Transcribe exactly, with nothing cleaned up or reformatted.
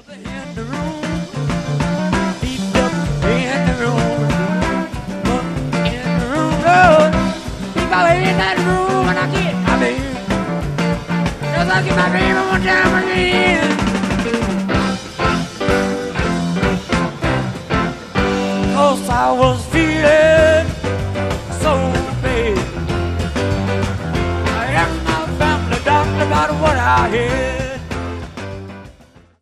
In the room, deep up in the room, up in the room, oh, deep up in that room, and I get my baby, just like my baby.